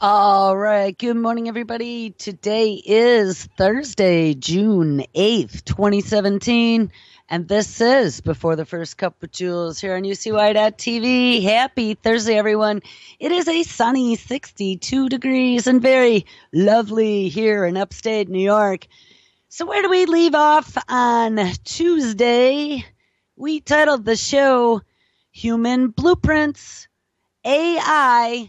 All right. Good morning, everybody. Today is Thursday, June 8th, 2017. And this is Before the First Cup with Jules here on UCY.TV. Happy Thursday, everyone. It is a sunny 62 degrees and very lovely here in upstate New York. So where do we leave off on Tuesday? We titled the show Human Blueprints, AI,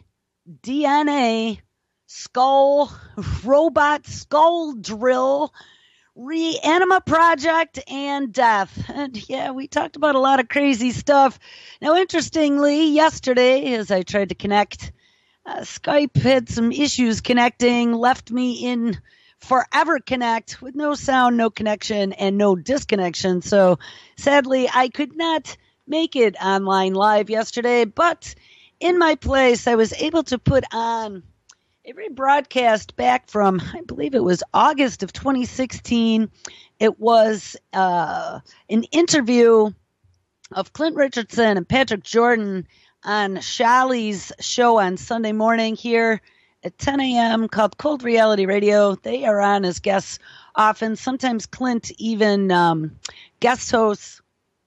DNA, skull, robot skull drill, Reanima Project, and death. And yeah, we talked about a lot of crazy stuff. Now, interestingly, yesterday, as I tried to connect, Skype had some issues connecting, left me in Forever Connect with no sound, no connection, and no disconnection. So sadly, I could not make it online live yesterday, but in my place, I was able to put on a rebroadcast back from, I believe it was August of 2016. It was an interview of Clint Richardson and Patrick Jordan on Shali's show on Sunday morning here at 10 a.m. called Cold Reality Radio. They are on as guests often. Sometimes Clint even guest hosts.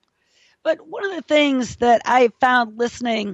But one of the things that I found listening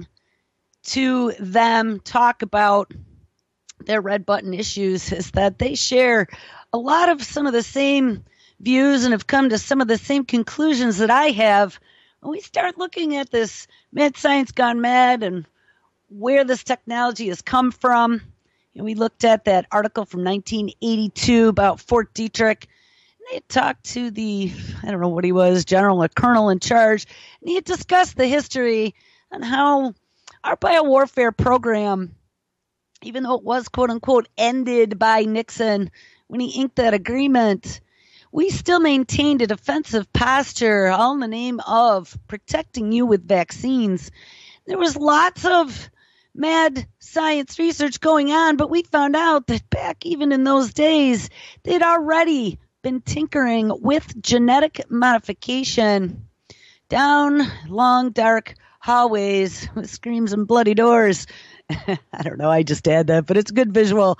to them talk about their red button issues is that they share a lot of some of the same views and have come to some of the same conclusions that I have when we start looking at this mad science gone mad and where this technology has come from. And we looked at that article from 1982 about Fort Detrick. And they talked to the, I don't know what he was, general or colonel in charge, and he had discussed the history and how our biowarfare program, even though it was, quote unquote, ended by Nixon when he inked that agreement, we still maintained a defensive posture, all in the name of protecting you with vaccines. There was lots of mad science research going on, but we found out that back even in those days, they'd already been tinkering with genetic modification down long, dark hallways with screams and bloody doors. I don't know. I just add that, but it's a good visual.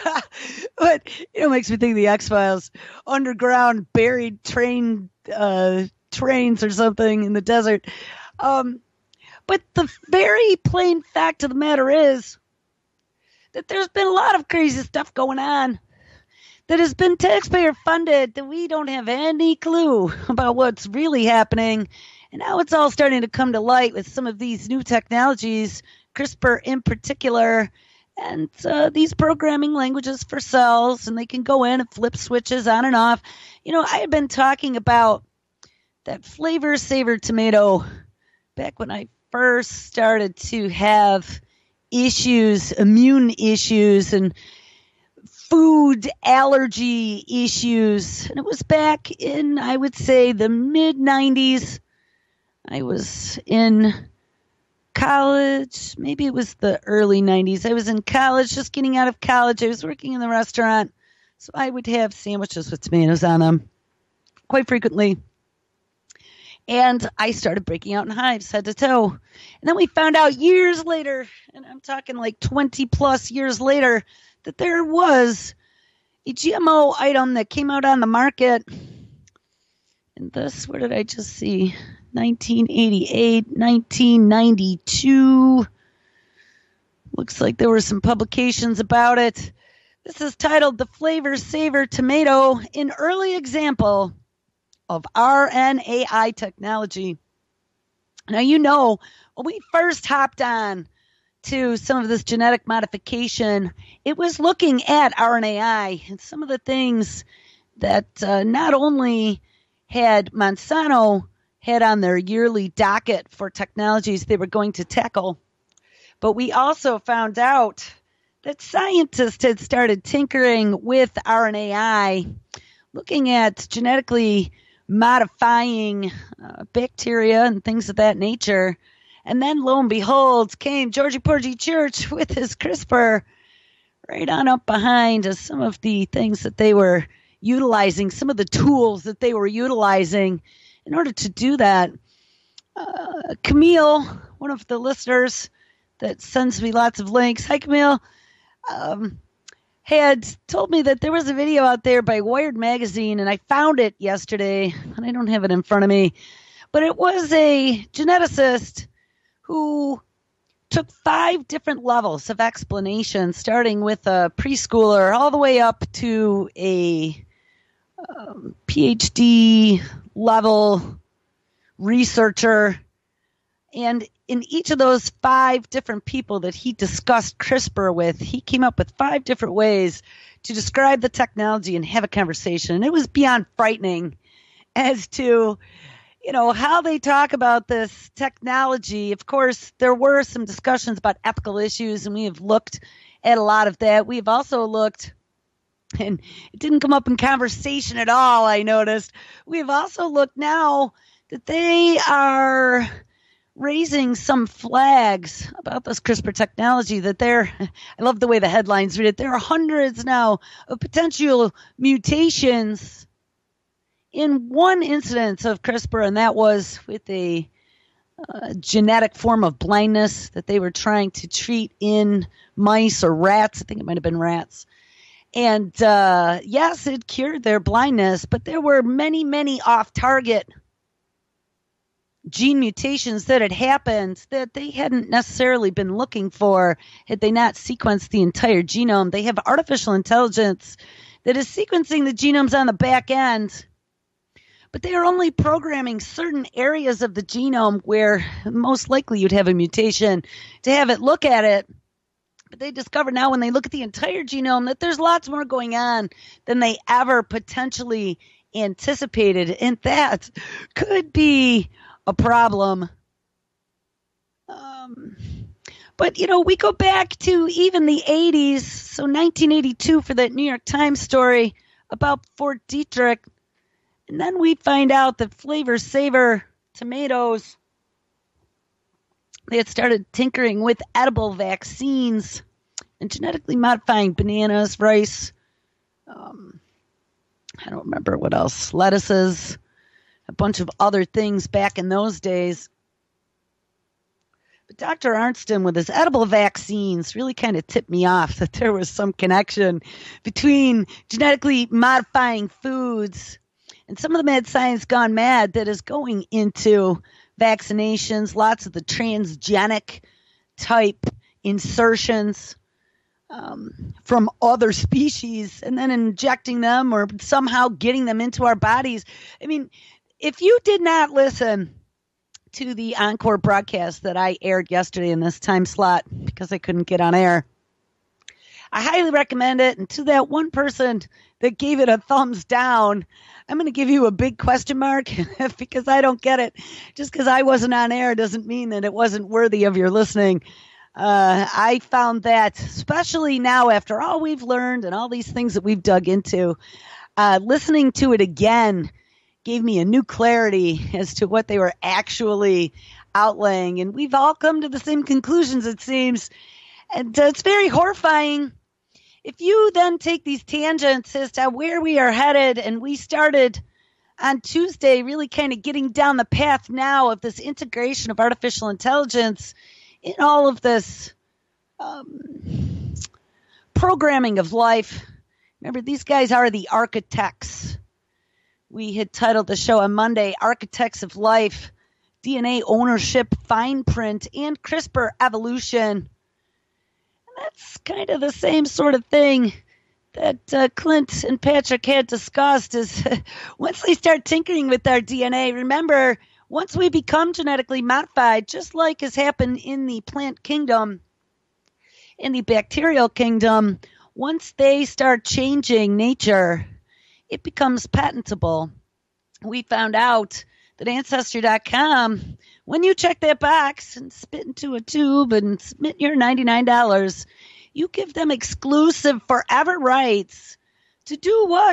But it makes me think of the X-Files, underground buried trains or something in the desert. But the very plain fact of the matter is that there's been a lot of crazy stuff going on that has been taxpayer funded that we don't have any clue about what's really happening. And now it's all starting to come to light with some of these new technologies, CRISPR in particular, and these programming languages for cells, and they can go in and flip switches on and off. You know, I had been talking about that Flavor Saver tomato back when I first started to have issues, immune issues, and food allergy issues. And it was back in, I would say, the mid-90s. I was in college. Maybe it was the early 90s. I was in college, just getting out of college. I was working in the restaurant, so I would have sandwiches with tomatoes on them quite frequently. And I started breaking out in hives, head to toe. And then we found out years later, and I'm talking like 20 plus years later, that there was a GMO item that came out on the market. And this, where did I just see? 1988, 1992. Looks like there were some publications about it. This is titled The Flavor Saver Tomato, an early example of RNAi technology. Now, you know, when we first hopped on to some of this genetic modification, it was looking at RNAi and some of the things that not only had Monsanto had on their yearly docket for technologies they were going to tackle, but we also found out that scientists had started tinkering with RNAi, looking at genetically modifying bacteria and things of that nature. And then, lo and behold, came Georgie Porgy Church with his CRISPR right on up behind some of the things that they were utilizing, some of the tools that they were utilizing in order to do that. Camille, one of the listeners that sends me lots of links. Hi, Camille. had told me that there was a video out there by Wired Magazine, and I found it yesterday, and I don't have it in front of me, but it was a geneticist who took 5 different levels of explanation, starting with a preschooler all the way up to a PhD level researcher. And in each of those 5 different people that he discussed CRISPR with, he came up with 5 different ways to describe the technology and have a conversation. And it was beyond frightening as to, how they talk about this technology. Of course, there were some discussions about ethical issues, and we have looked at a lot of that. We have also looked, and it didn't come up in conversation at all, I noticed. We have also looked now that they are raising some flags about this CRISPR technology, that I love the way the headlines read it, there are hundreds now of potential mutations in one instance of CRISPR, and that was with a genetic form of blindness that they were trying to treat in mice or rats. I think it might have been rats. And yes, it cured their blindness, but there were many, many off-target gene mutations that had happened that they hadn't necessarily been looking for had they not sequenced the entire genome. They have artificial intelligence that is sequencing the genomes on the back end, but they are only programming certain areas of the genome where most likely you'd have a mutation to have it look at it. But they discover now when they look at the entire genome that there's lots more going on than they ever potentially anticipated, and that could be a problem. But, we go back to even the 80s, so 1982 for that New York Times story about Fort Detrick. And then we find out that Flavor Saver tomatoes, they had started tinkering with edible vaccines and genetically modifying bananas, rice, I don't remember what else, lettuces, a bunch of other things back in those days. But Dr. Arnsten, with his edible vaccines, really kind of tipped me off that there was some connection between genetically modifying foods and some of the mad science gone mad that is going into vaccinations, lots of the transgenic type insertions from other species, and then injecting them or somehow getting them into our bodies. I mean, if you did not listen to the encore broadcast that I aired yesterday in this time slot because I couldn't get on air, I highly recommend it. And to that one person that gave it a thumbs down, I'm going to give you a big question mark because I don't get it. Just because I wasn't on air doesn't mean that it wasn't worthy of your listening. I found that, especially now after all we've learned and all these things that we've dug into, listening to it again gave me a new clarity as to what they were actually outlaying. And we've all come to the same conclusions, it seems. And it's very horrifying. If you then take these tangents as to where we are headed, and we started on Tuesday really kind of getting down the path now of this integration of artificial intelligence in all of this programming of life. Remember, these guys are the architects. We had titled the show on Monday, Architects of Life, DNA Ownership, Fine Print, and CRISPR Evolution. That's kind of the same sort of thing that Clint and Patrick had discussed is once they start tinkering with our DNA, remember, once we become genetically modified, just like has happened in the plant kingdom, in the bacterial kingdom, once they start changing nature, it becomes patentable. We found out that Ancestry.com, when you check that box and spit into a tube and submit your $99, you give them exclusive forever rights to do what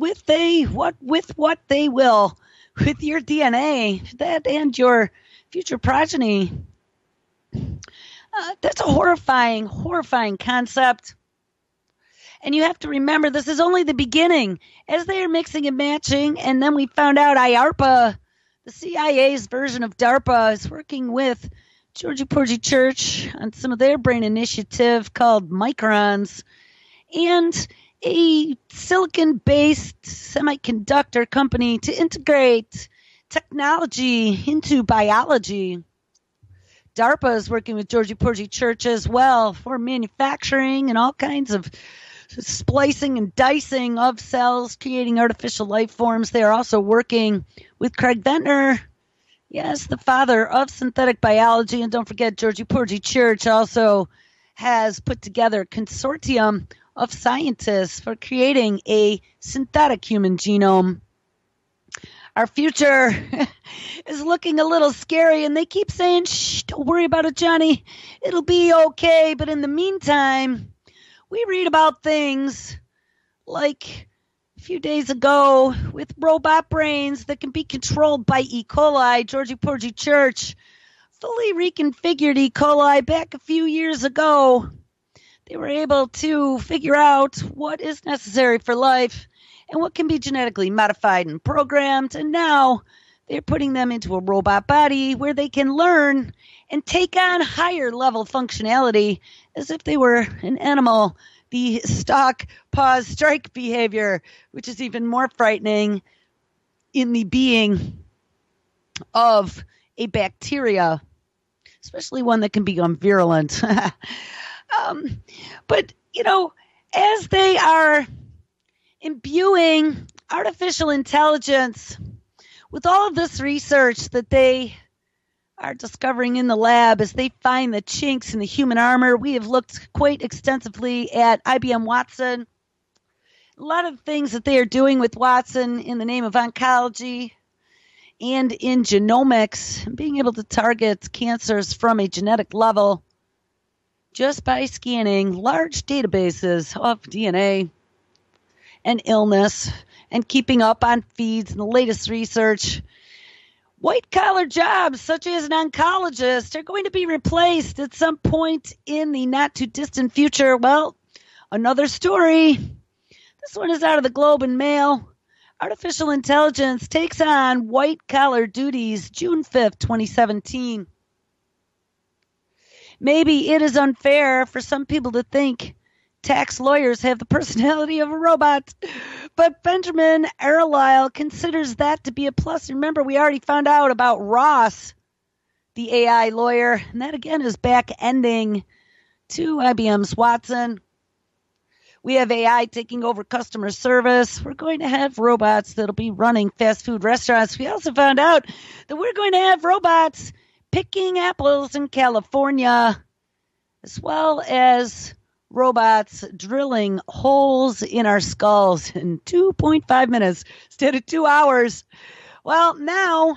they will with your DNA, that and your future progeny. That's a horrifying concept. And you have to remember, this is only the beginning. As they are mixing and matching, and then we found out IARPA, the CIA's version of DARPA, is working with Georgie Porgy Church on some of their brain initiative called Microns, and a silicon-based semiconductor company to integrate technology into biology. DARPA is working with Georgie Porgy Church as well for manufacturing and all kinds of splicing and dicing of cells, creating artificial life forms. They are also working with Craig Ventner, yes, the father of synthetic biology. And don't forget, Georgie Porgy Church also has put together a consortium of scientists for creating a synthetic human genome. Our future is looking a little scary, and they keep saying, shh, don't worry about it, Johnny. It'll be okay. But in the meantime, we read about things like a few days ago with robot brains that can be controlled by E. coli. Georgie Porgy Church fully reconfigured E. coli back a few years ago. They were able to figure out what is necessary for life and what can be genetically modified and programmed. And now they're putting them into a robot body where they can learn and take on higher level functionality as if they were an animal. The stalk, pause, strike behavior, which is even more frightening in the being of a bacteria, especially one that can become virulent. But, as they are imbuing artificial intelligence with all of this research that they are discovering in the lab, as they find the chinks in the human armor, we have looked quite extensively at IBM Watson. A lot of things that they are doing with Watson in the name of oncology and in genomics, being able to target cancers from a genetic level just by scanning large databases of DNA and illness and keeping up on feeds and the latest research. White-collar jobs, such as an oncologist, are going to be replaced at some point in the not-too-distant future. Well, another story. This one is out of the Globe and Mail. Artificial intelligence takes on white-collar duties June 5th, 2017. Maybe it is unfair for some people to think tax lawyers have the personality of a robot, but Benjamin Arlisle considers that to be a plus. Remember, we already found out about Ross, the AI lawyer, and that again is back-ending to IBM's Watson. We have AI taking over customer service. We're going to have robots that'll be running fast food restaurants. We also found out that we're going to have robots picking apples in California, as well as robots drilling holes in our skulls in 2.5 minutes instead of 2 hours. Well, now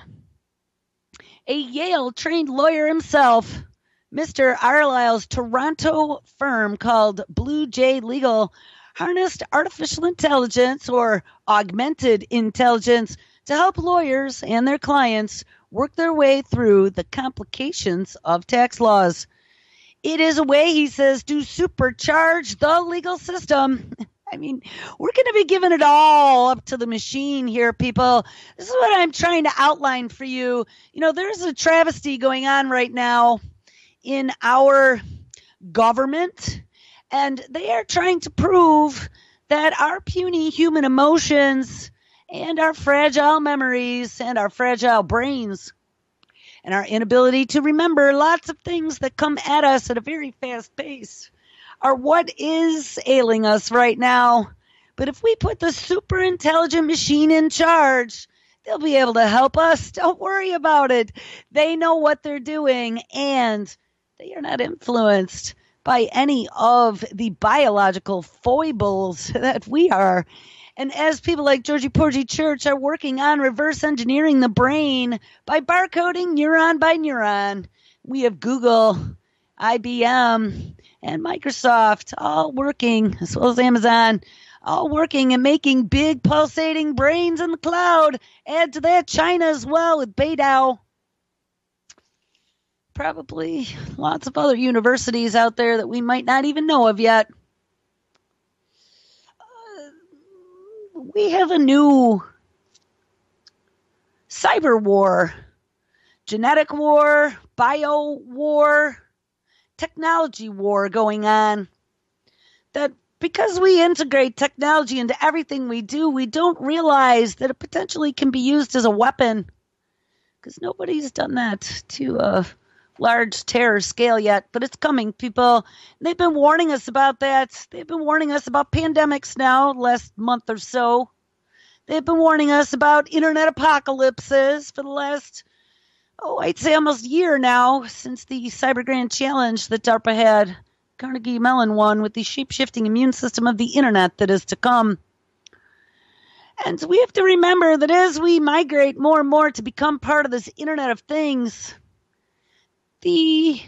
a Yale-trained lawyer himself, Mr. Arlisle's Toronto firm called Blue Jay Legal, harnessed artificial intelligence or augmented intelligence to help lawyers and their clients work their way through the complications of tax laws. It is a way, he says, to supercharge the legal system. I mean, we're going to be giving it all up to the machine here, people. This is what I'm trying to outline for you. There's a travesty going on right now in our government, and they are trying to prove that our puny human emotions and our fragile memories and our fragile brains and our inability to remember lots of things that come at us at a very fast pace are what is ailing us right now. But if we put the super intelligent machine in charge, they'll be able to help us. Don't worry about it. They know what they're doing, and they are not influenced by any of the biological foibles that we are. And as people like Georgie Porgy Church are working on reverse engineering the brain by barcoding neuron by neuron, we have Google, IBM, and Microsoft all working, as well as Amazon, all working and making big pulsating brains in the cloud. Add to that China as well with Beidou. Probably lots of other universities out there that we might not even know of yet. We have a new cyber war genetic war, bio war, technology war going on. That because we integrate technology into everything we do, we don't realize that it potentially can be used as a weapon. Because nobody's done that to a large terror scale yet, but it's coming, people. They've been warning us about that. They've been warning us about pandemics now, last month or so. They've been warning us about internet apocalypses for the last, I'd say almost a year now, since the Cyber Grand Challenge that DARPA had. Carnegie Mellon won with the shape-shifting immune system of the internet that is to come. And we have to remember that as we migrate more and more to become part of this Internet of Things, the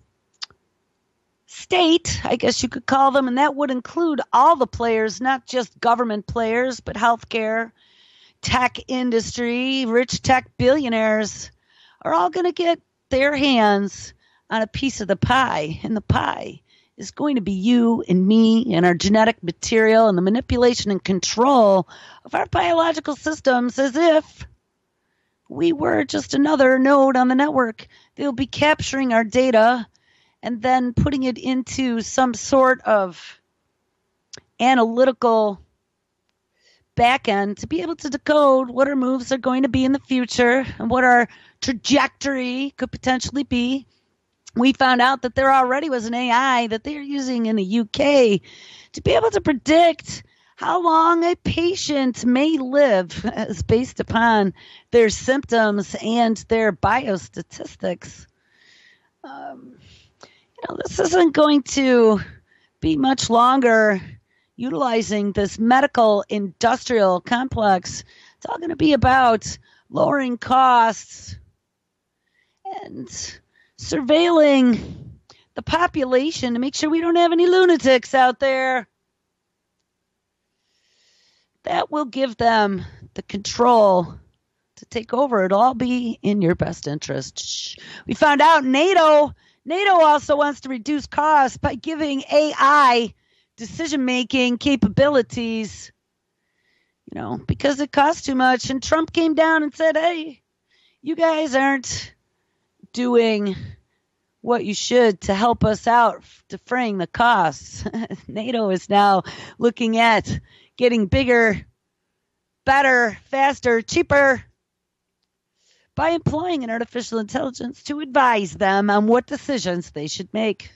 state, I guess you could call them, and that would include all the players, not just government players, but healthcare, tech industry, rich tech billionaires, are all going to get their hands on a piece of the pie. And the pie is going to be you and me and our genetic material and the manipulation and control of our biological systems as if we were just another node on the network. They'll be capturing our data and then putting it into some sort of analytical backend to be able to decode what our moves are going to be in the future and what our trajectory could potentially be. We found out that there already was an AI that they are using in the UK to be able to predict how long a patient may live as based upon their symptoms and their biostatistics. This isn't going to be much longer utilizing this medical industrial complex. It's all going to be about lowering costs and surveilling the population to make sure we don't have any lunatics out there. That will give them the control to take over. It'll all be in your best interest. Shh. We found out NATO also wants to reduce costs by giving AI decision-making capabilities, because it costs too much. And Trump came down and said, hey, you guys aren't doing what you should to help us out defraying the costs. NATO is now looking at getting bigger, better, faster, cheaper by employing an artificial intelligence to advise them on what decisions they should make.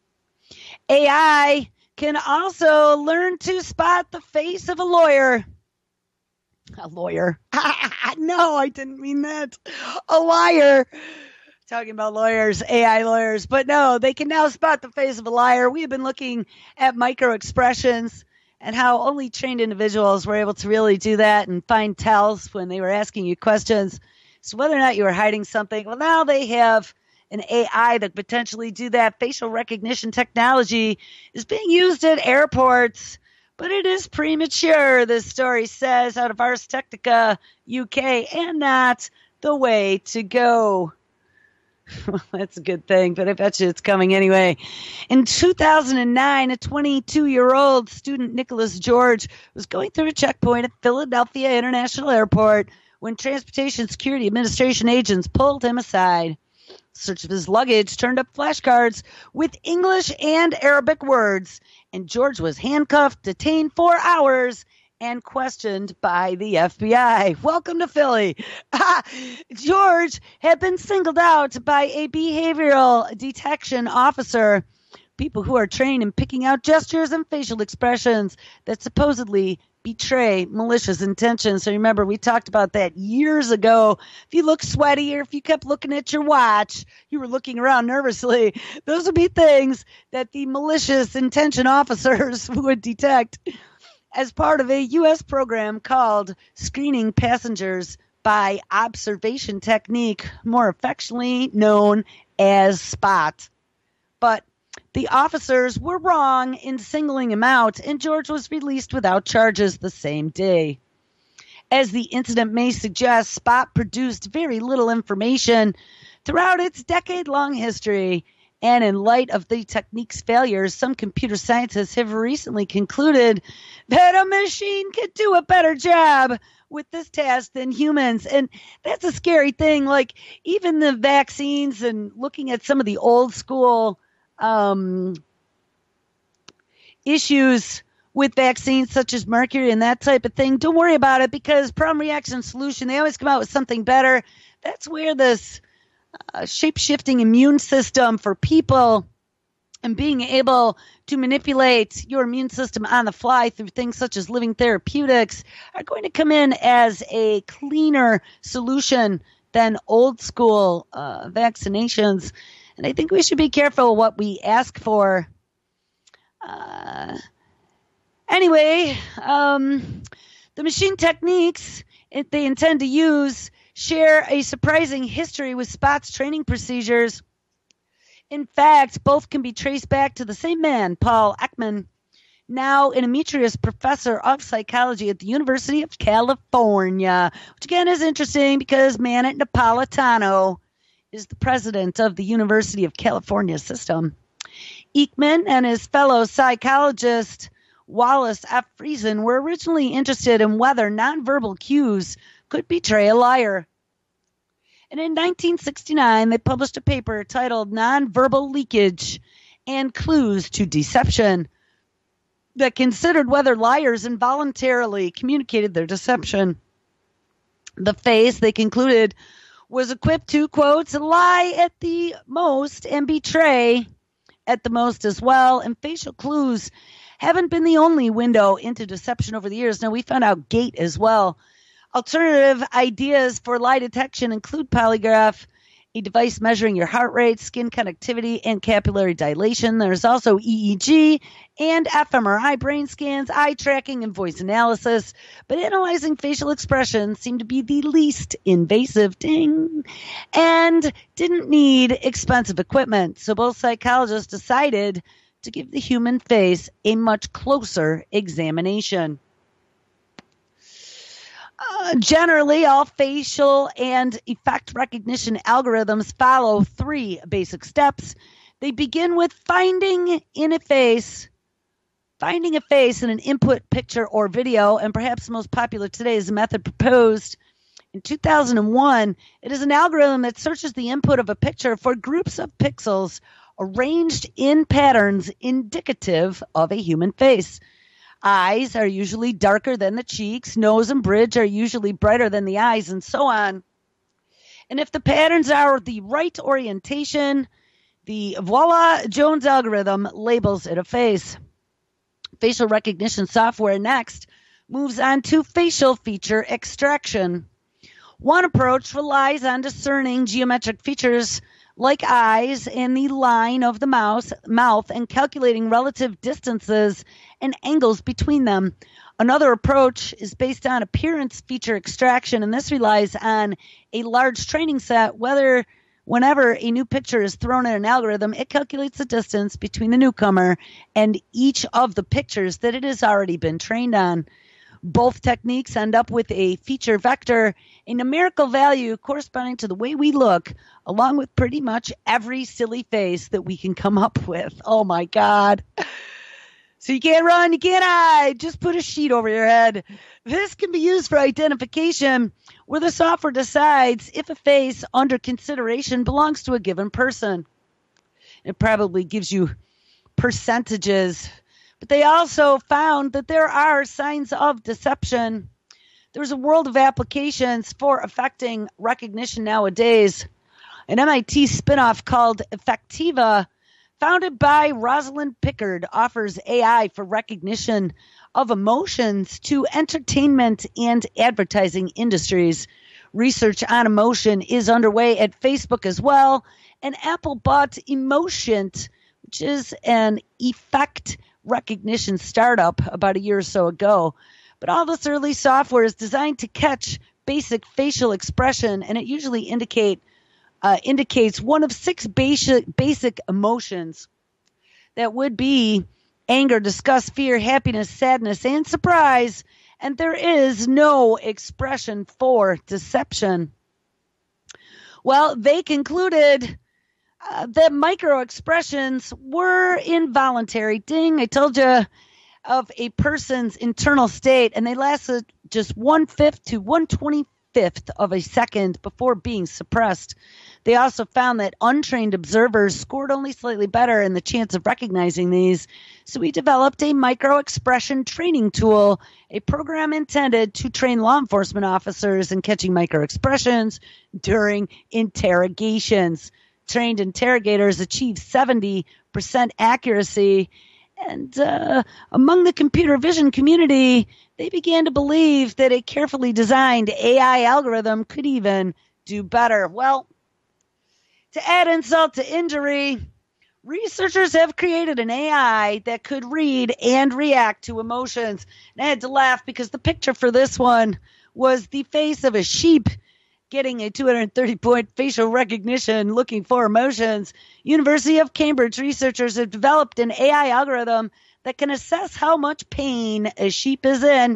AI can also learn to spot the face of a lawyer. A lawyer. No, I didn't mean that. A liar. Talking about lawyers, AI lawyers. But no, they can now spot the face of a liar. We have been looking at micro expressions and how only trained individuals were able to really do that and find tells when they were asking you questions. So whether or not you were hiding something, well, now they have an AI that potentially do that. Facial recognition technology is being used at airports, but it is premature, this story says, out of Ars Technica UK, and not the way to go. Well, that's a good thing, but I bet you it's coming anyway. In 2009, a 22-year-old student, Nicholas George, was going through a checkpoint at Philadelphia International Airport when Transportation Security Administration agents pulled him aside. Search of his luggage turned up flashcards with English and Arabic words, and George was handcuffed, detained 4 hours, and questioned by the FBI. Welcome to Philly. George had been singled out by a behavioral detection officer, people who are trained in picking out gestures and facial expressions that supposedly betray malicious intentions. So remember, we talked about that years ago. If you look sweaty or if you kept looking at your watch, you were looking around nervously, those would be things that the malicious intention officers would detect as part of a U.S. program called Screening Passengers by Observation Technique, more affectionately known as SPOT. But the officers were wrong in singling him out, and George was released without charges the same day. As the incident may suggest, SPOT produced very little information throughout its decade-long history, And in light of the technique's failures, some computer scientists have recently concluded that a machine could do a better job with this task than humans. And that's a scary thing. Like, even the vaccines and looking at some of the old school issues with vaccines such as mercury and that type of thing, don't worry about it, because problem, reaction, solution, they always come out with something better. That's where this shape-shifting immune system for people and being able to manipulate your immune system on the fly through things such as living therapeutics are going to come in as a cleaner solution than old school vaccinations. And I think we should be careful what we ask for. Anyway, the machine techniques they intend to use share a surprising history with Spot's training procedures. In fact, both can be traced back to the same man, Paul Ekman, now an emeritus professor of psychology at the University of California, which again is interesting because Manny Napolitano is the president of the University of California system. Ekman and his fellow psychologist Wallace F. Friesen were originally interested in whether nonverbal cues could betray a liar. And in 1969, they published a paper titled Nonverbal Leakage and Clues to Deception that considered whether liars involuntarily communicated their deception. The face, they concluded, was equipped to, quote, lie at the most and betray at the most as well. And facial clues haven't been the only window into deception over the years. Now, we found out gait as well. Alternative ideas for lie detection include polygraph, a device measuring your heart rate, skin conductivity, and capillary dilation. There's also EEG and fMRI brain scans, eye tracking, and voice analysis. But analyzing facial expressions seemed to be the least invasive, and didn't need expensive equipment. So both psychologists decided to give the human face a much closer examination. Generally, all facial and effect recognition algorithms follow three basic steps. They begin with finding a face in an input picture or video, and perhaps the most popular today is the method proposed in 2001. It is an algorithm that searches the input of a picture for groups of pixels arranged in patterns indicative of a human face. Eyes are usually darker than the cheeks. Nose and bridge are usually brighter than the eyes, and so on. And if the patterns are the right orientation, the voila Jones algorithm labels it a face. Facial recognition software next moves on to facial feature extraction. One approach relies on discerning geometric features like eyes and the line of the mouth and calculating relative distances and angles between them. Another approach is based on appearance feature extraction, and this relies on a large training set. Whenever a new picture is thrown in an algorithm, it calculates the distance between the newcomer and each of the pictures that it has already been trained on. Both techniques end up with a feature vector, a numerical value corresponding to the way we look, along with pretty much every silly face that we can come up with. Oh my God. So you can't run, you can't hide, just put a sheet over your head. This can be used for identification, where the software decides if a face under consideration belongs to a given person. It probably gives you percentages. But they also found that there are signs of deception. There's a world of applications for affecting recognition nowadays. An MIT spinoff called Effectiva, founded by Rosalind Pickard, offers AI for recognition of emotions to entertainment and advertising industries. Research on emotion is underway at Facebook as well. And Apple bought Emotiont, which is an effect recognition startup about a year or so ago. But all this early software is designed to catch basic facial expression, and it usually indicates one of six basic emotions. That would be anger, disgust, fear, happiness, sadness, and surprise. And there is no expression for deception. Well, they concluded that micro expressions were involuntary. Ding, I told you, of a person's internal state, and they lasted just 1/5 to 1/25 of a second before being suppressed. They also found that untrained observers scored only slightly better in the chance of recognizing these. So we developed a micro-expression training tool, a program intended to train law enforcement officers in catching micro-expressions during interrogations. Trained interrogators achieved 70% accuracy. And among the computer vision community, they began to believe that a carefully designed AI algorithm could even do better. Well, to add insult to injury, researchers have created an AI that could read and react to emotions. And I had to laugh because the picture for this one was the face of a sheep getting a 230-point facial recognition looking for emotions. University of Cambridge researchers have developed an AI algorithm that can assess how much pain a sheep is in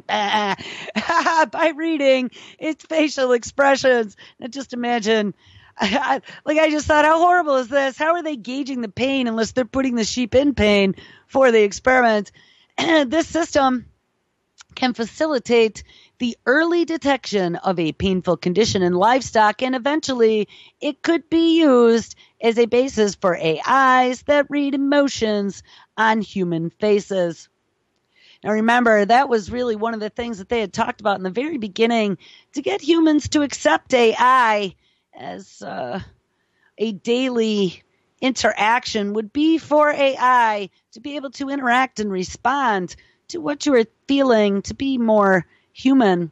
by reading its facial expressions. Now just imagine, I just thought, how horrible is this? How are they gauging the pain unless they're putting the sheep in pain for the experiment? This system can facilitate the early detection of a painful condition in livestock, and eventually it could be used as a basis for AIs that read emotions on human faces. Now remember, that was really one of the things that they had talked about in the very beginning, to get humans to accept AI as a daily interaction would be for AI to be able to interact and respond to what you are feeling, to be more human.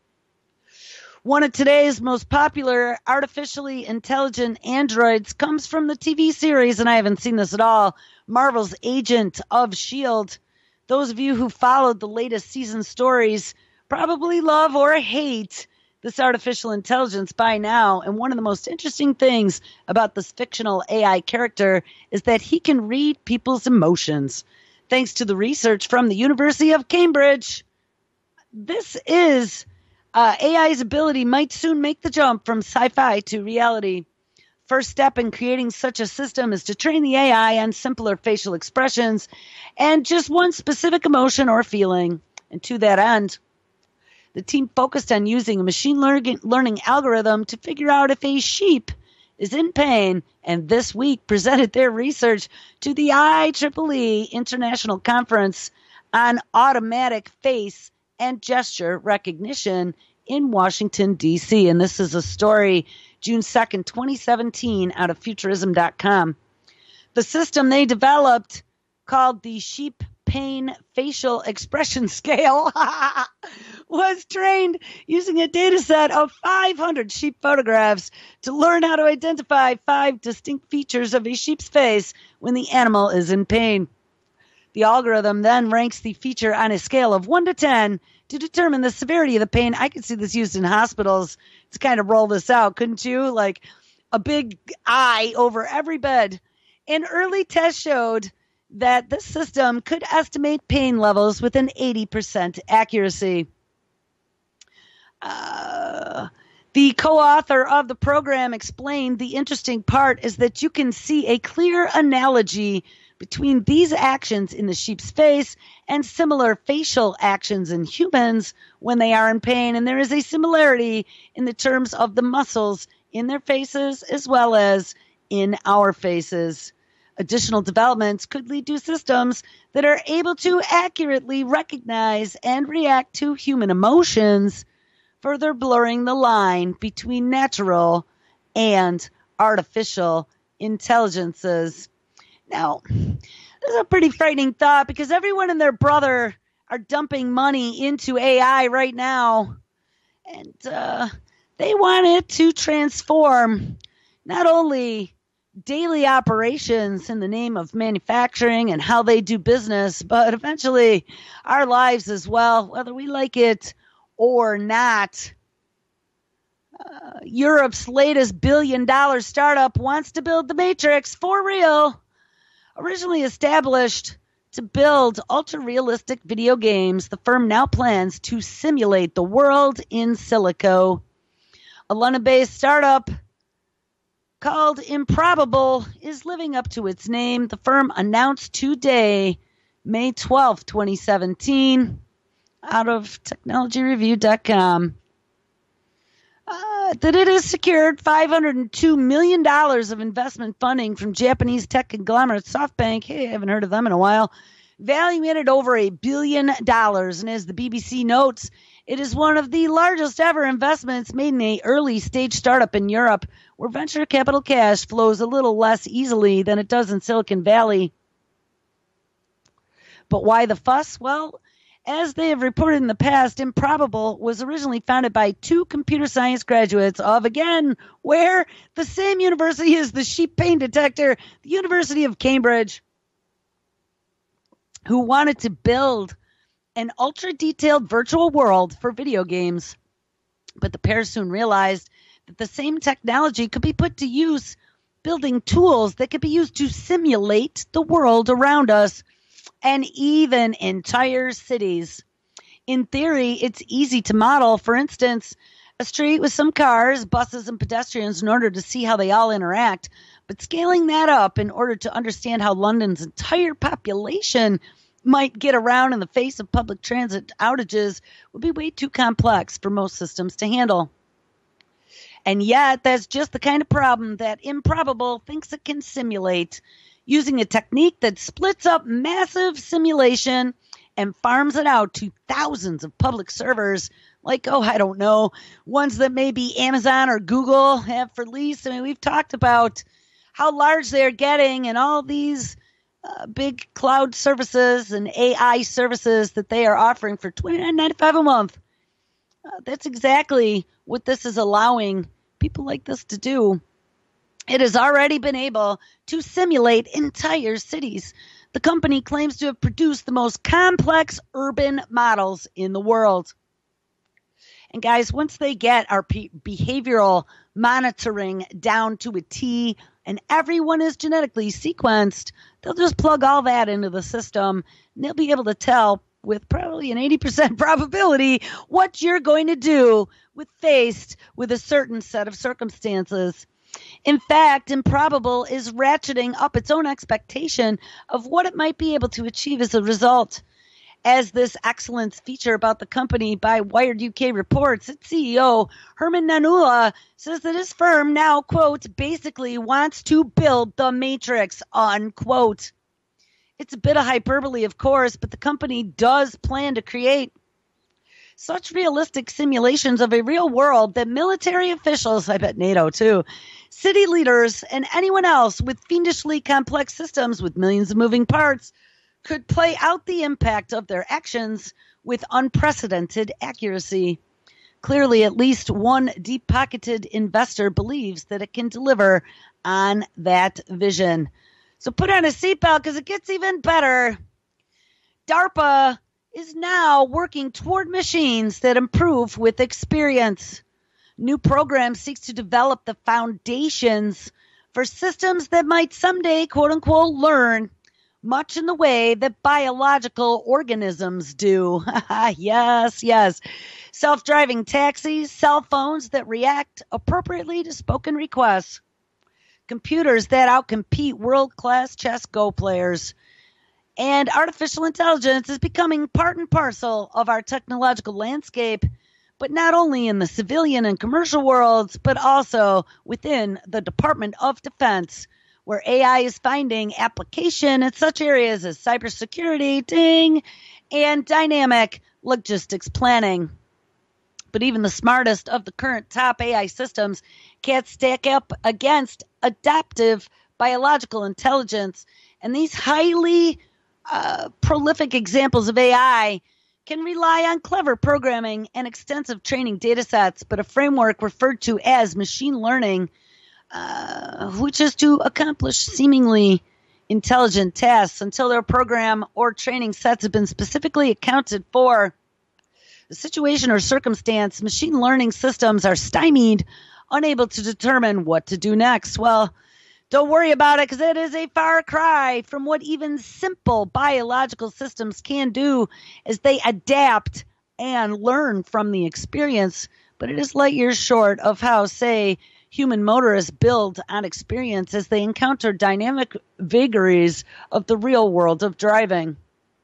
One of today's most popular artificially intelligent androids comes from the TV series, and I haven't seen this at all, Marvel's Agent of S.H.I.E.L.D. Those of you who followed the latest season stories probably love or hate this artificial intelligence by now. And one of the most interesting things about this fictional AI character is that he can read people's emotions. Thanks to the research from the University of Cambridge, this is AI's ability might soon make the jump from sci-fi to reality. First step in creating such a system is to train the AI on simpler facial expressions and just one specific emotion or feeling. And to that end, the team focused on using a machine learning algorithm to figure out if a sheep is in pain, and this week presented their research to the IEEE International Conference on Automatic Face and Gesture Recognition in Washington, D.C. And this is a story, June 2nd, 2017, out of Futurism.com. The system they developed, called the Sheep Pain Facial Expression Scale, was trained using a data set of 500 sheep photographs to learn how to identify 5 distinct features of a sheep's face when the animal is in pain. The algorithm then ranks the feature on a scale of 1 to 10 to determine the severity of the pain. I could see this used in hospitals to kind of roll this out, couldn't you? Like a big eye over every bed. An early test showed that this system could estimate pain levels with an 80% accuracy. The co-author of the program explained the interesting part is that you can see a clear analogy between these actions in the sheep's face and similar facial actions in humans when they are in pain. And there is a similarity in the terms of the muscles in their faces as well as in our faces. Additional developments could lead to systems that are able to accurately recognize and react to human emotions, further blurring the line between natural and artificial intelligences. Now, this is a pretty frightening thought because everyone and their brother are dumping money into AI right now. And they want it to transform not only daily operations in the name of manufacturing and how they do business, but eventually our lives as well, whether we like it or not. Europe's latest billion-dollar startup wants to build the Matrix for real. Originally established to build ultra-realistic video games, the firm now plans to simulate the world in silico. A London-based startup called Improbable is living up to its name. The firm announced today, May 12th, 2017, out of technologyreview.com, that it has secured $502 million of investment funding from Japanese tech conglomerate SoftBank. Hey, I haven't heard of them in a while. Valuing it over $1 billion. And as the BBC notes, it is one of the largest ever investments made in an early stage startup in Europe, where venture capital cash flows a little less easily than it does in Silicon Valley. But why the fuss? Well, as they have reported in the past, Improbable was originally founded by two computer science graduates of, again, where? The same university as the sheep pain detector, the University of Cambridge, who wanted to build an ultra-detailed virtual world for video games. But the pair soon realized that the same technology could be put to use building tools that could be used to simulate the world around us, and even entire cities. In theory, it's easy to model, for instance, a street with some cars, buses, and pedestrians in order to see how they all interact. But scaling that up in order to understand how London's entire population might get around in the face of public transit outages would be way too complex for most systems to handle. And yet, that's just the kind of problem that Improbable thinks it can simulate, using a technique that splits up massive simulation and farms it out to thousands of public servers, like, I don't know, ones that maybe Amazon or Google have for lease. I mean, we've talked about how large they're getting and all these big cloud services and AI services that they are offering for $29.95 a month. That's exactly what this is allowing people like this to do. It has already been able to simulate entire cities. The company claims to have produced the most complex urban models in the world. And guys, once they get our behavioral monitoring down to a T and everyone is genetically sequenced, they'll just plug all that into the system and they'll be able to tell with probably an 80% probability what you're going to do faced with a certain set of circumstances. In fact, Improbable is ratcheting up its own expectation of what it might be able to achieve as a result. As this excellence feature about the company by Wired UK reports, its CEO, Herman Nanula, says that his firm now, quote, basically wants to build the Matrix, unquote. It's a bit of hyperbole, of course, but the company does plan to create such realistic simulations of a real world that military officials, I bet NATO too, city leaders, and anyone else with fiendishly complex systems with millions of moving parts could play out the impact of their actions with unprecedented accuracy. Clearly, at least one deep-pocketed investor believes that it can deliver on that vision. So put on a seatbelt because it gets even better. DARPA is now working toward machines that improve with experience. New program seeks to develop the foundations for systems that might someday, quote unquote, learn much in the way that biological organisms do. Yes. Self-driving taxis, cell phones that react appropriately to spoken requests, computers that outcompete world-class chess Go players. And artificial intelligence is becoming part and parcel of our technological landscape, but not only in the civilian and commercial worlds, but also within the Department of Defense, where AI is finding application in such areas as cybersecurity, ding, and dynamic logistics planning. But even the smartest of the current top AI systems can't stack up against adaptive biological intelligence. And these highly prolific examples of AI can rely on clever programming and extensive training data sets, but a framework referred to as machine learning, which is to accomplish seemingly intelligent tasks until their program or training sets have been specifically accounted for. The situation or circumstance, machine learning systems are stymied, unable to determine what to do next. Well, don't worry about it because it is a far cry from what even simple biological systems can do as they adapt and learn from the experience. But it is light years short of how, say, human motorists build on experience as they encounter dynamic vagaries of the real world of driving.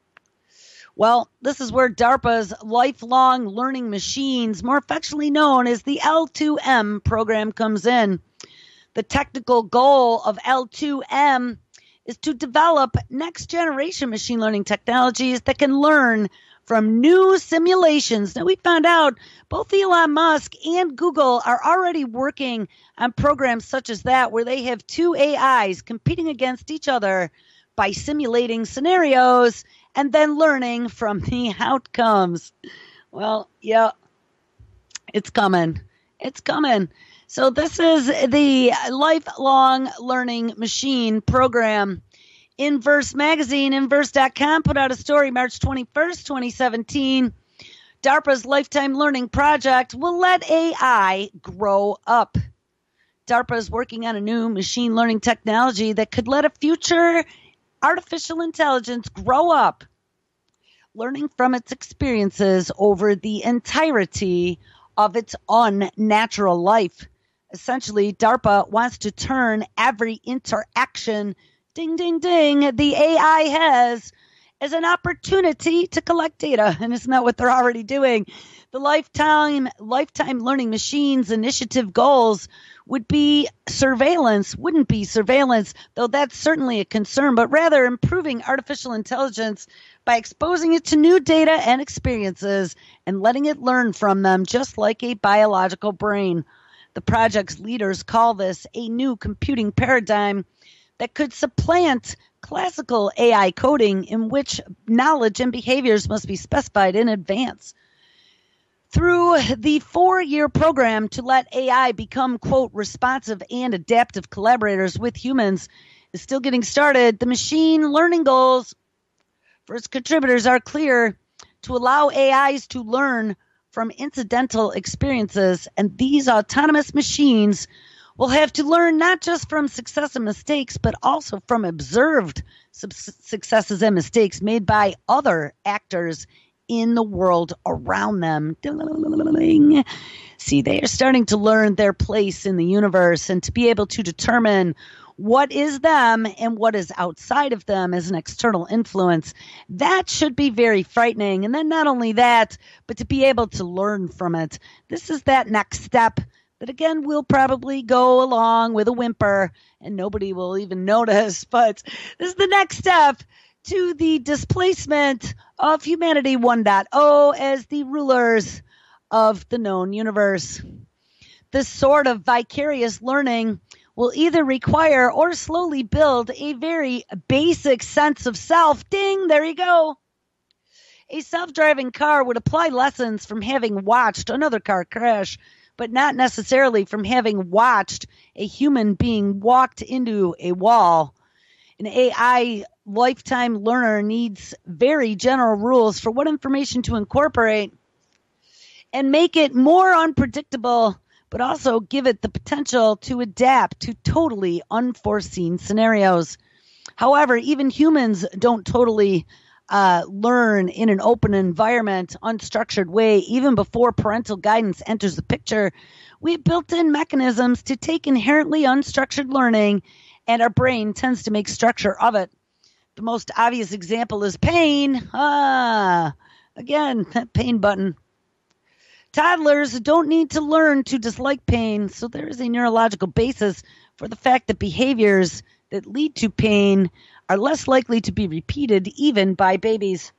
Well, this is where DARPA's Lifelong Learning Machines, more affectionately known as the L2M program, comes in. The technical goal of L2M is to develop next-generation machine learning technologies that can learn from new simulations. Now, we found out both Elon Musk and Google are already working on programs such as that, where they have two AIs competing against each other by simulating scenarios and then learning from the outcomes. Well, yeah, it's coming. It's coming. So this is the Lifelong Learning Machine program. Inverse Magazine, Inverse.com, put out a story March 21st, 2017. DARPA's Lifetime Learning Project will let AI grow up. DARPA is working on a new machine learning technology that could let a future artificial intelligence grow up, learning from its experiences over the entirety of its unnatural life. Essentially, DARPA wants to turn every interaction, ding, ding, ding, the AI has as an opportunity to collect data. And isn't that what they're already doing? The Lifetime Learning Machines initiative goals wouldn't be surveillance, though that's certainly a concern, but rather improving artificial intelligence by exposing it to new data and experiences and letting it learn from them, just like a biological brain. The project's leaders call this a new computing paradigm that could supplant classical AI coding, in which knowledge and behaviors must be specified in advance. Through the 4-year program to let AI become, quote, responsive and adaptive collaborators with humans is still getting started, the machine learning goals for its contributors are clear: to allow AIs to learn from incidental experiences, and these autonomous machines will have to learn not just from success and mistakes, but also from observed successes and mistakes made by other actors in the world around them. See, they are starting to learn their place in the universe and to be able to determine what is them and what is outside of them as an external influence. That should be very frightening. And then not only that, but to be able to learn from it. This is that next step that, again, will probably go along with a whimper and nobody will even notice. But this is the next step to the displacement of humanity 1.0 as the rulers of the known universe. This sort of vicarious learning will either require or slowly build a very basic sense of self. Ding, there you go. A self-driving car would apply lessons from having watched another car crash, but not necessarily from having watched a human being walked into a wall. An AI lifetime learner needs very general rules for what information to incorporate and make it more unpredictable, but also give it the potential to adapt to totally unforeseen scenarios. However, even humans don't totally learn in an open environment, unstructured way. Even before parental guidance enters the picture, we have built-in mechanisms to take inherently unstructured learning, and our brain tends to make structure of it. The most obvious example is pain. Again, that pain button. Toddlers don't need to learn to dislike pain, so there is a neurological basis for the fact that behaviors that lead to pain are less likely to be repeated even by babies.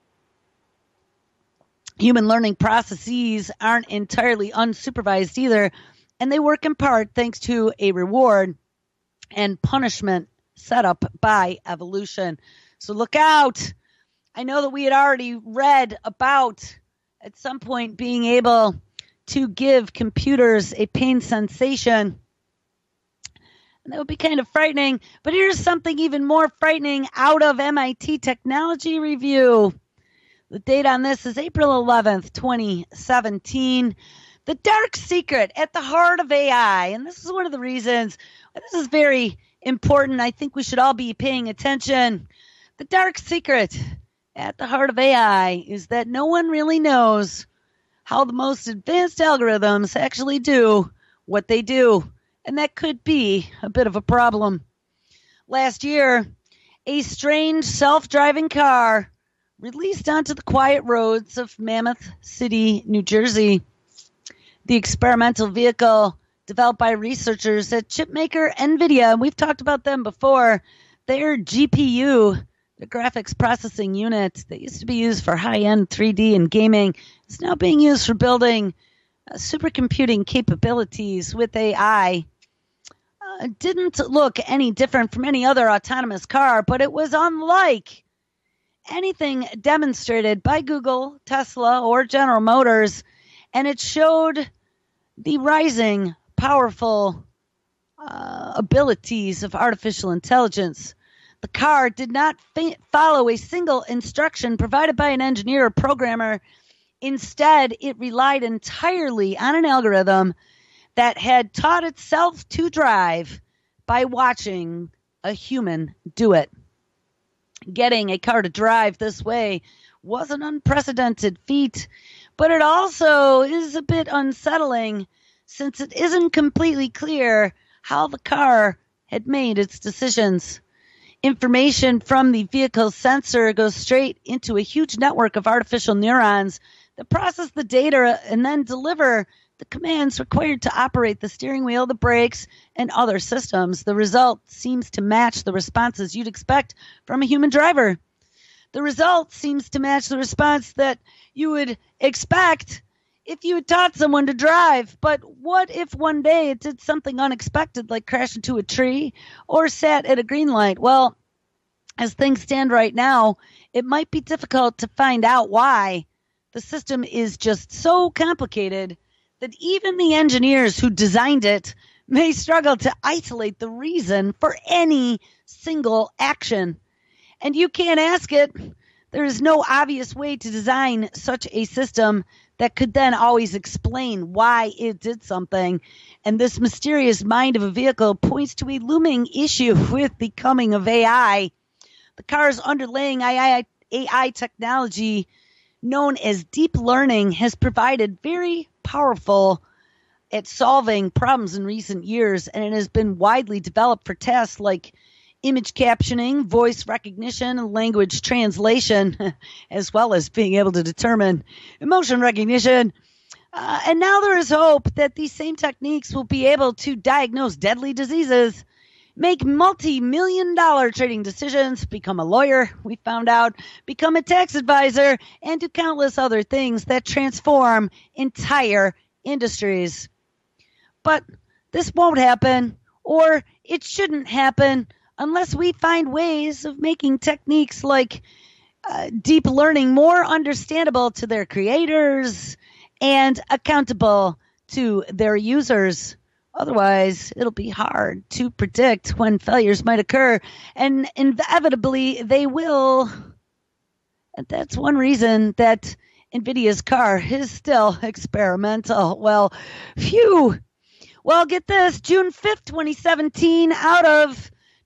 Human learning processes aren't entirely unsupervised either, and they work in part thanks to a reward and punishment set up by evolution. So look out. I know that we had already read about at some point being able to give computers a pain sensation. And that would be kind of frightening. But here's something even more frightening out of MIT Technology Review. The date on this is April 11th, 2017. The dark secret at the heart of AI. And this is one of the reasons this is very important. I think we should all be paying attention. The dark secret at the heart of AI is that no one really knows how the most advanced algorithms actually do what they do. and that could be a bit of a problem. Last year, a strange self-driving car released onto the quiet roads of Mammoth City, New Jersey. The experimental vehicle, developed by researchers at chipmaker NVIDIA, and we've talked about them before, their GPU, the graphics processing unit that used to be used for high-end 3D and gaming, is now being used for building supercomputing capabilities with AI. Didn't look any different from any other autonomous car, but it was unlike anything demonstrated by Google, Tesla, or General Motors, and it showed the rising, powerful abilities of artificial intelligence. The car did not follow a single instruction provided by an engineer or programmer. Instead, it relied entirely on an algorithm that had taught itself to drive by watching a human do it. Getting a car to drive this way was an unprecedented feat, but it also is a bit unsettling since it isn't completely clear how the car had made its decisions. Information from the vehicle's sensor goes straight into a huge network of artificial neurons that process the data and then deliver the commands required to operate the steering wheel, the brakes, and other systems. The result seems to match the responses you'd expect from a human driver. The result seems to match the response that you would expect if you had taught someone to drive. But what if one day it did something unexpected, like crash into a tree or sat at a green light? Well, as things stand right now, it might be difficult to find out why. The system is just so complicated that even the engineers who designed it may struggle to isolate the reason for any single action. And you can't ask it. There is no obvious way to design such a system that could then always explain why it did something. And this mysterious mind of a vehicle points to a looming issue with the coming of AI. The car's underlying AI technology, known as deep learning, has provided very powerful at solving problems in recent years, and it has been widely developed for tasks like image captioning, voice recognition, and language translation, as well as being able to determine emotion recognition. And now there is hope that these same techniques will be able to diagnose deadly diseases, make multi-million-dollar trading decisions, become a lawyer, we found out, become a tax advisor, and do countless other things that transform entire industries. But this won't happen, or it shouldn't happen, unless we find ways of making techniques like deep learning more understandable to their creators and accountable to their users. Otherwise, it'll be hard to predict when failures might occur, and inevitably they will. And that's one reason that NVIDIA's car is still experimental. Well, phew. Well, get this, June 5th, 2017, out of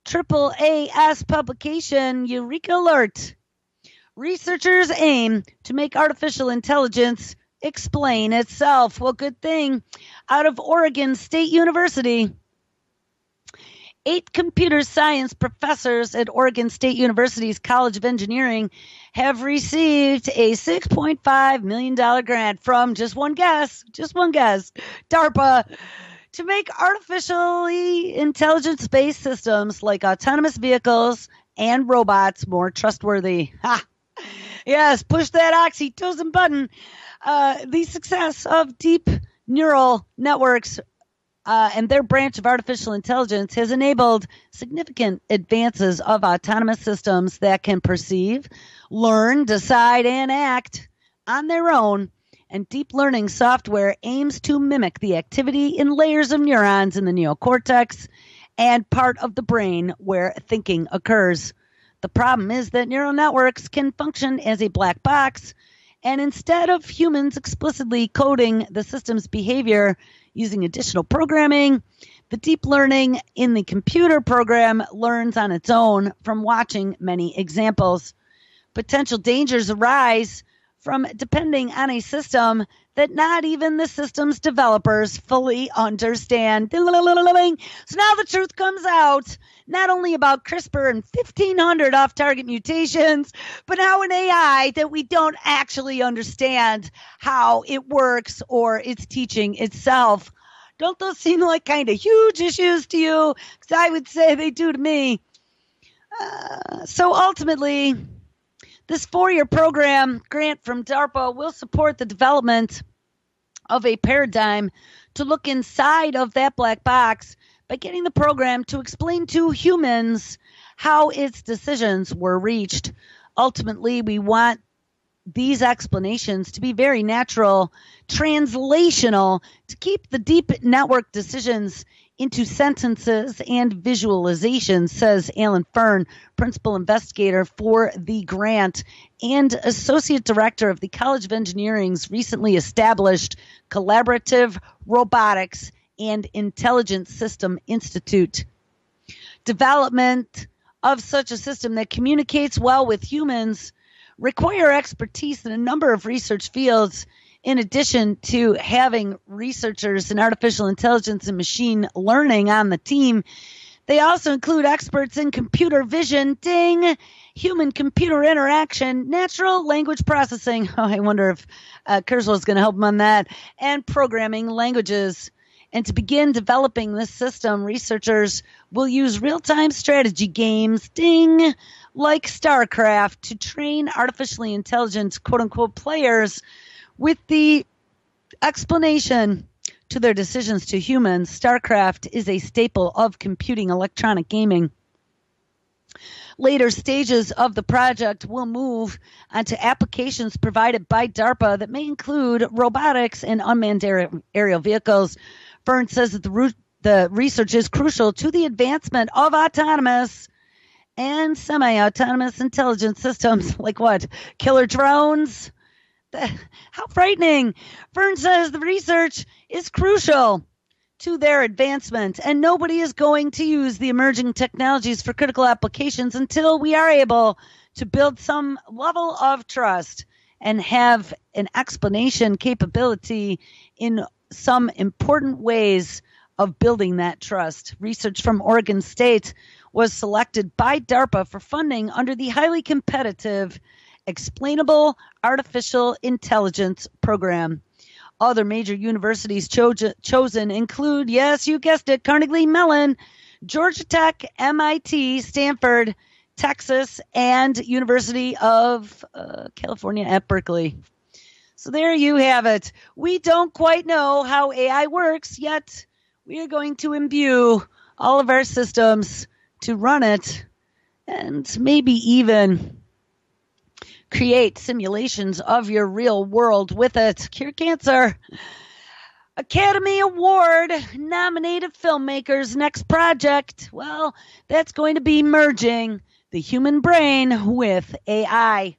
AAAS publication, Eureka Alert. Researchers aim to make artificial intelligence explain itself. Well, good thing. Out of Oregon State University, 8 computer science professors at Oregon State University's College of Engineering have received a $6.5 million grant from, just one guess, DARPA, to make artificially intelligence-based systems like autonomous vehicles and robots more trustworthy. Ha! Yes, push that oxytocin button. The success of deep neural networks and their branch of artificial intelligence has enabled significant advances of autonomous systems that can perceive, learn, decide, and act on their own. And deep learning software aims to mimic the activity in layers of neurons in the neocortex and part of the brain where thinking occurs. The problem is that neural networks can function as a black box, and instead of humans explicitly coding the system's behavior using additional programming, the deep learning in the computer program learns on its own from watching many examples. Potential dangers arise from depending on a system that not even the system's developers fully understand. So now the truth comes out, not only about CRISPR and 1,500 off-target mutations, but now an AI that we don't actually understand how it works or it's teaching itself. Don't those seem like kind of huge issues to you? Because I would say they do to me. So ultimately, this 4-year program grant from DARPA will support the development of a paradigm to look inside of that black box by getting the program to explain to humans how its decisions were reached. Ultimately, we want these explanations to be very natural, translational, to keep the deep network decisions into sentences and visualizations, says Alan Fern, principal investigator for the grant and associate director of the College of Engineering's recently established Collaborative Robotics and Intelligent System Institute. Development of such a system that communicates well with humans require expertise in a number of research fields. In addition to having researchers in artificial intelligence and machine learning on the team, they also include experts in computer vision, human-computer interaction, natural language processing. Oh, I wonder if Kurzweil is going to help them on that, and programming languages. And to begin developing this system, researchers will use real-time strategy games, like StarCraft, to train artificially intelligent, quote-unquote, players with the explanation to their decisions to humans. StarCraft is a staple of computing electronic gaming. Later stages of the project will move onto applications provided by DARPA that may include robotics and unmanned aerial vehicles. Fern says that the research is crucial to the advancement of autonomous and semi-autonomous intelligence systems. Like what? Killer drones? How frightening. Fern says the research is crucial to their advancement, and nobody is going to use the emerging technologies for critical applications until we are able to build some level of trust and have an explanation capability in some important ways of building that trust. Research from Oregon State was selected by DARPA for funding under the highly competitive Explainable Artificial Intelligence Program. Other major universities chosen include, yes, you guessed it, Carnegie Mellon, Georgia Tech, MIT, Stanford, Texas, and University of California at Berkeley. So there you have it. We don't quite know how AI works, yet we are going to imbue all of our systems to run it and maybe even create simulations of your real world with it. Cure cancer. Academy Award nominated filmmakers' next project. Well, that's going to be merging the human brain with AI.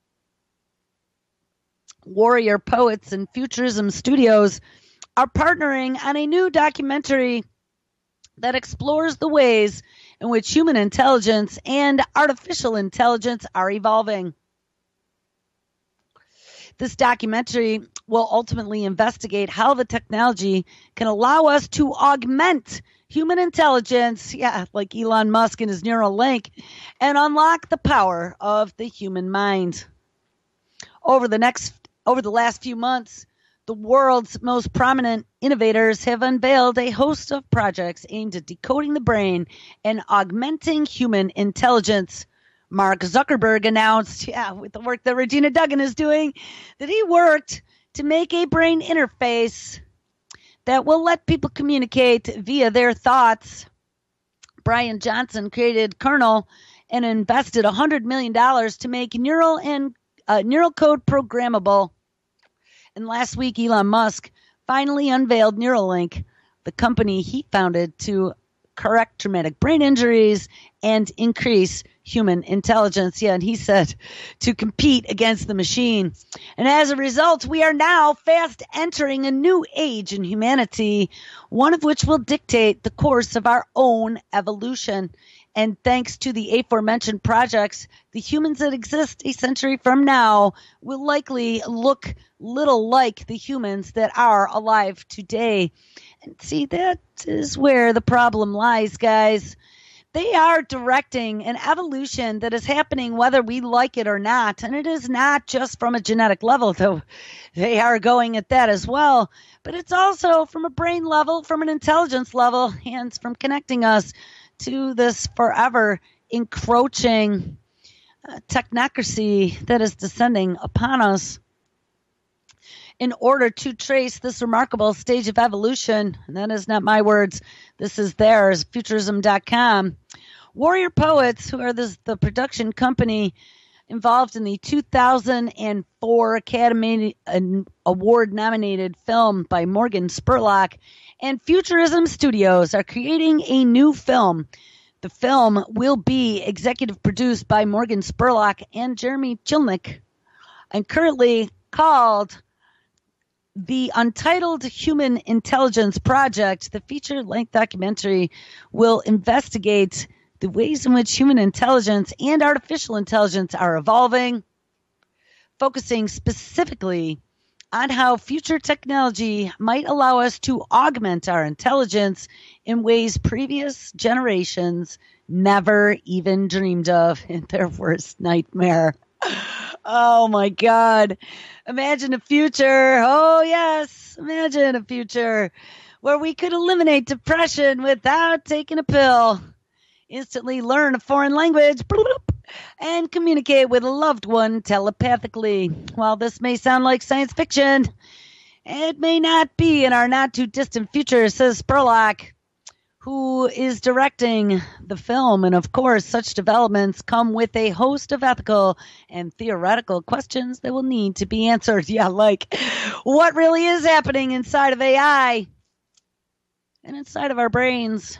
Warrior Poets and Futurism Studios are partnering on a new documentary that explores the ways in which human intelligence and artificial intelligence are evolving. This documentary will ultimately investigate how the technology can allow us to augment human intelligence, like Elon Musk and his Neuralink, and unlock the power of the human mind. Over the last few months, the world's most prominent innovators have unveiled a host of projects aimed at decoding the brain and augmenting human intelligence. Mark Zuckerberg announced, with the work that Regina Duggan is doing, that he worked to make a brain interface that will let people communicate via their thoughts. Brian Johnson created Kernel and invested $100 million to make neural code programmable. And last week, Elon Musk finally unveiled Neuralink, the company he founded to correct traumatic brain injuries and increase human intelligence. And he said to compete against the machine. And as a result, we are now fast entering a new age in humanity, one of which will dictate the course of our own evolution. And thanks to the aforementioned projects, the humans that exist a century from now will likely look little like the humans that are alive today. And see, that is where the problem lies, guys. They are directing an evolution that is happening whether we like it or not. And it is not just from a genetic level, though they are going at that as well. But it's also from a brain level, from an intelligence level, and from connecting us to this forever encroaching technocracy that is descending upon us. In order to trace this remarkable stage of evolution, and that is not my words, this is theirs, Futurism.com, Warrior Poets, who are the production company involved in the 2004 Academy Award-nominated film by Morgan Spurlock, and Futurism Studios are creating a new film. The film will be executive produced by Morgan Spurlock and Jeremy Chilnick, and currently called The Untitled Human Intelligence Project. The feature-length documentary will investigate the ways in which human intelligence and artificial intelligence are evolving, focusing specifically on how future technology might allow us to augment our intelligence in ways previous generations never even dreamed of in their worst nightmare. Oh my God. Imagine a future. Oh yes. Imagine a future where we could eliminate depression without taking a pill, instantly learn a foreign language, and communicate with a loved one telepathically. While this may sound like science fiction, it may not be in our not too distant future, says Spurlock, who is directing the film. And of course, such developments come with a host of ethical and theoretical questions that will need to be answered. Yeah, like what really is happening inside of AI and inside of our brains?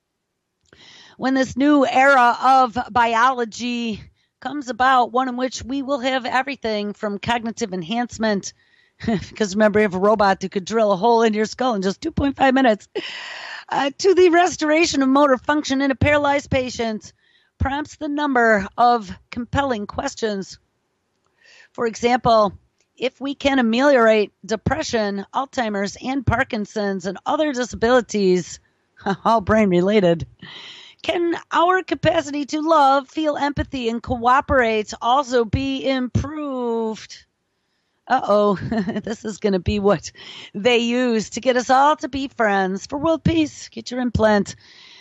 When this new era of biology comes about, one in which we will have everything from cognitive enhancement, because remember, you have a robot who could drill a hole in your skull in just 2.5 minutes, to the restoration of motor function in a paralyzed patient, prompts the number of compelling questions. For example, if we can ameliorate depression, Alzheimer's, and Parkinson's, and other disabilities, all brain-related, can our capacity to love, feel empathy, and cooperate also be improved? Uh-oh, this is going to be what they use to get us all to be friends for world peace. Get your implant.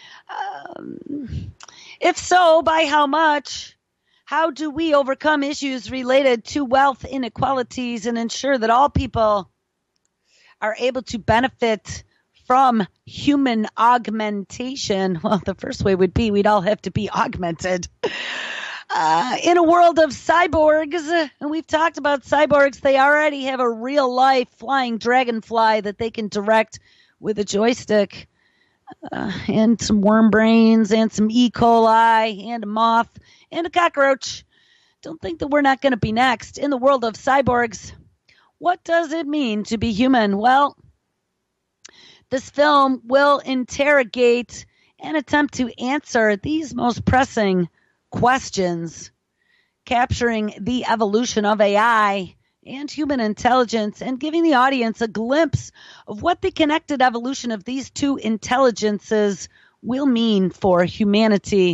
If so, by how much? How do we overcome issues related to wealth inequalities and ensure that all people are able to benefit from human augmentation? Well, the first way would be we'd all have to be augmented. In a world of cyborgs, and we've talked about cyborgs, they already have a real-life flying dragonfly that they can direct with a joystick, and some worm brains, and some E. coli, and a moth, and a cockroach. Don't think that we're not going to be next. In the world of cyborgs, what does it mean to be human? Well, this film will interrogate and attempt to answer these most pressing questions, capturing the evolution of AI and human intelligence and giving the audience a glimpse of what the connected evolution of these two intelligences will mean for humanity.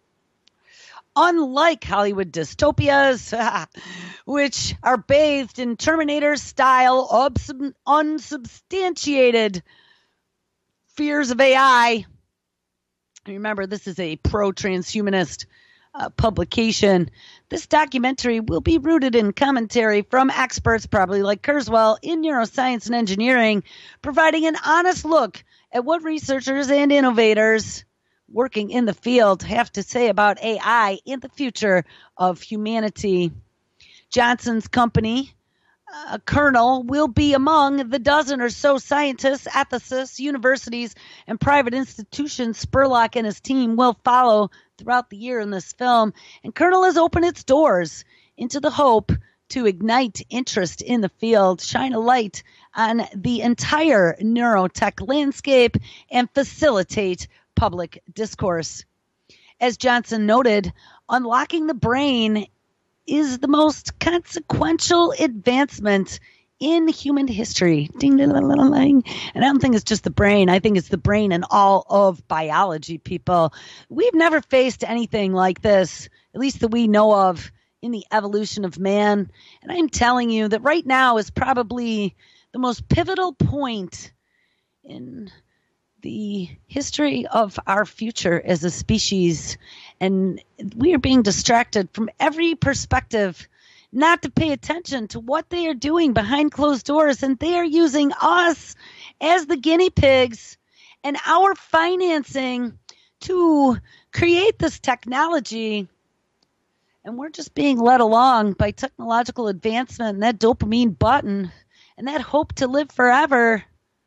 Unlike Hollywood dystopias, which are bathed in Terminator-style, unsubstantiated fears of AI, remember, this is a pro-transhumanist publication. This documentary will be rooted in commentary from experts, probably like Kurzweil, in neuroscience and engineering, providing an honest look at what researchers and innovators working in the field have to say about AI and the future of humanity. Johnson's company, Kernel, will be among the dozen or so scientists, ethicists, universities, and private institutions Spurlock and his team will follow throughout the year in this film. And Kernel has opened its doors into the hope to ignite interest in the field, shine a light on the entire neurotech landscape, and facilitate public discourse. as Johnson noted, unlocking the brain is the most consequential advancement in human history. Ding, ding, ding, ding, ding. And I don't think it's just the brain. I think it's the brain and all of biology, people. We've never faced anything like this, at least that we know of, in the evolution of man. And I'm telling you that right now is probably the most pivotal point in the history of our future as a species. And we are being distracted from every perspective not to pay attention to what they are doing behind closed doors. And they are using us as the guinea pigs and our financing to create this technology. And we're just being led along by technological advancement and that dopamine button and that hope to live forever.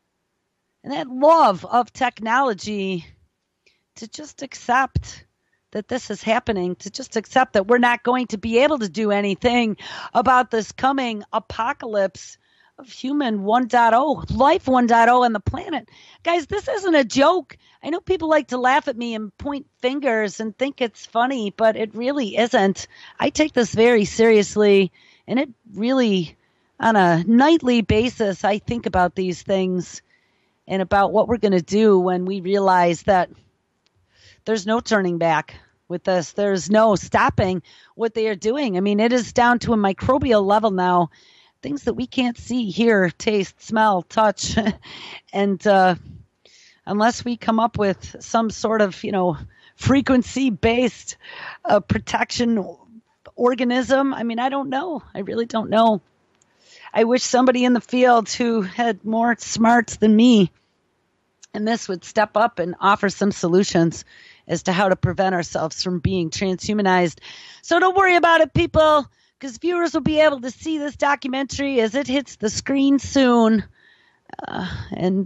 And that love of technology, to just accept that this is happening, to just accept that we're not going to be able to do anything about this coming apocalypse of human 1.0, life 1.0 on the planet. Guys, this isn't a joke. I know people like to laugh at me and point fingers and think it's funny, but it really isn't. I take this very seriously, and it really, on a nightly basis, I think about these things and about what we're going to do when we realize that there's no turning back with this. There's no stopping what they are doing. I mean, it is down to a microbial level now, things that we can't see, hear, taste, smell, touch. And unless we come up with some sort of, frequency-based protection organism, I mean, I don't know. I really don't know. I wish somebody in the field who had more smarts than me and this would step up and offer some solutions as to how to prevent ourselves from being transhumanized. So don't worry about it, people, because viewers will be able to see this documentary as it hits the screen soon. And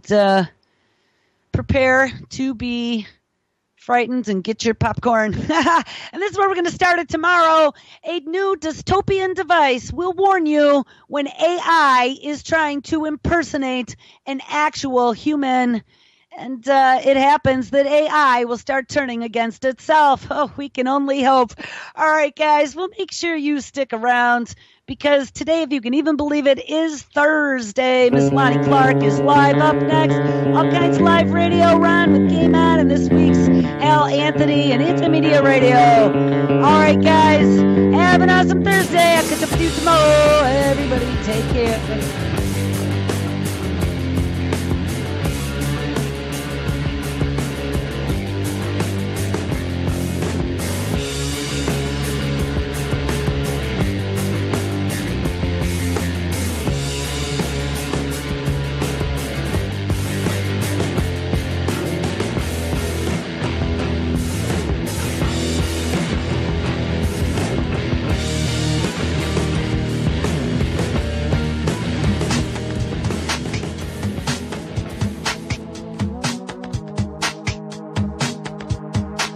prepare to be frightened and get your popcorn. And this is where we're going to start it tomorrow. A new dystopian device will warn you when AI is trying to impersonate an actual human. And it happens that AI will start turning against itself. Oh, we can only hope. All right, guys, we'll make sure you stick around because today, if you can even believe it, is Thursday. Miss Lonnie Clark is live up next. All kinds of live radio run with Game On and this week's Al Anthony and Intermedia Radio. All right, guys, have an awesome Thursday. I'll catch up with you tomorrow. Everybody, take care.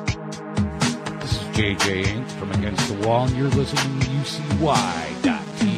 JJ Inc. from Against the Wall, and you're listening to UCY.TV.